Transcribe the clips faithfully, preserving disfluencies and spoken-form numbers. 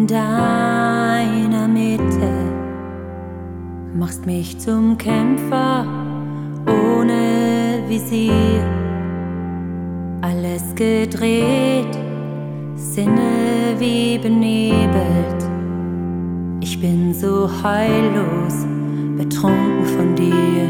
deiner Mitte, machst mich zum Kämpfer ohne Visier. Alles gedreht, Sinne wie benebelt. Ich bin so heillos, betrunken von dir.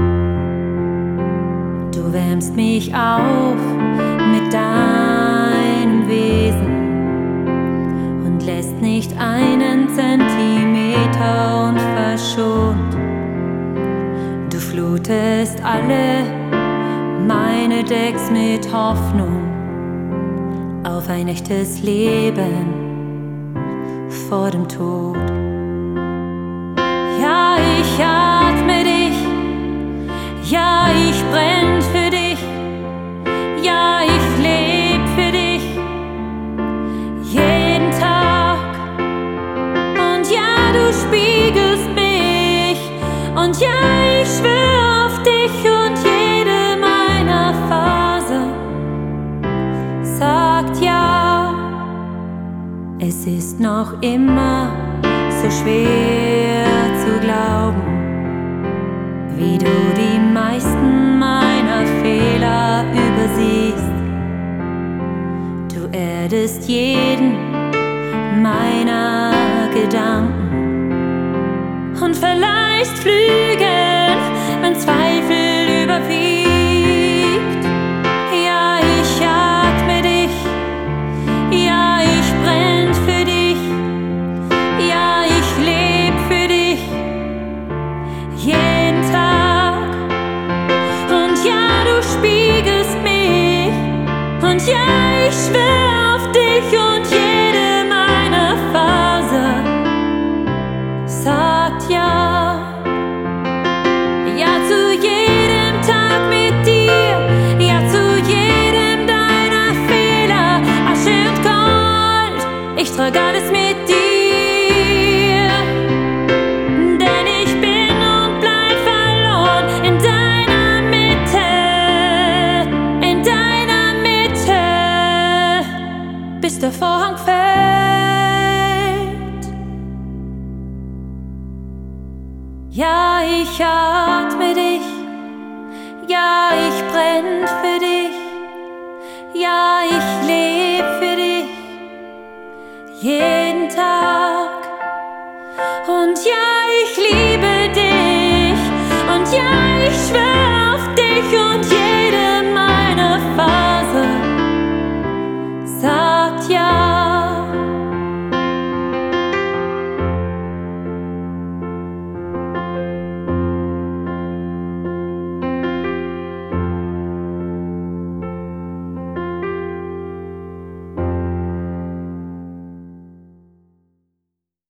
Du wärmst mich auf mit deinem Wesen und lässt nicht einen Zentimeter unverschont. Du flutest alle meine Decks mit Hoffnung auf ein echtes Leben vor dem Tod. Ja, ich atme dich, ja, ich brenn für dich, ja, ich leb für dich, jeden Tag. Und ja, du spiegelst mich, und ja, ich schwör auf dich, und jede meiner Phase sagt ja. Es ist noch immer so schwer zu glauben, wie du die meisten meiner Fehler übersiehst. Du erdest jeden meiner Gedanken und verleihst Flügel, wenn Zweifel überwiegt. Ja, ich atme dich, ja, ich brenn für dich, ja, ich leb für dich, jeden Tag. Und ja, du spiegelst mich, und ja, ich schwör auf dich, und jede meiner Faser sagt ja. Ja zu jedem Tag mit dir, ja zu jedem deiner Fehler, Asche und Gold, ich trag alles mit dir. Denn ich bin und bleib verloren in deiner Mitte, in deiner Mitte, bis der Vorhang fällt. Ja, ich atme dich, ja, ich brenn für dich, ja, ich leb für dich, jeden Tag. Und ja, ich liebe dich, und ja, ich schwör auf dich, und